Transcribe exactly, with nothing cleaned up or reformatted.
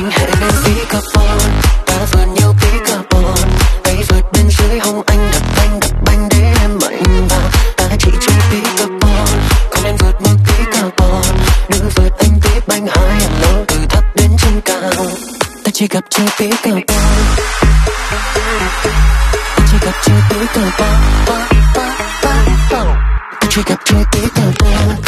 anh hãy lên tí carbon, ta vượt nhiều tí carbon. Tay vượt bên dưới hông anh đập banh đập banh để em mạnh vào. Ta chỉ chung tí carbon, còn em vượt một tí carbon. Nữ vượt anh tí banh hai em lâu từ thấp đến trên cao. Ta chỉ gặp chơi tí carbon, ta chỉ gặp chơi tí carbon, ta chỉ gặp chơi tí carbon.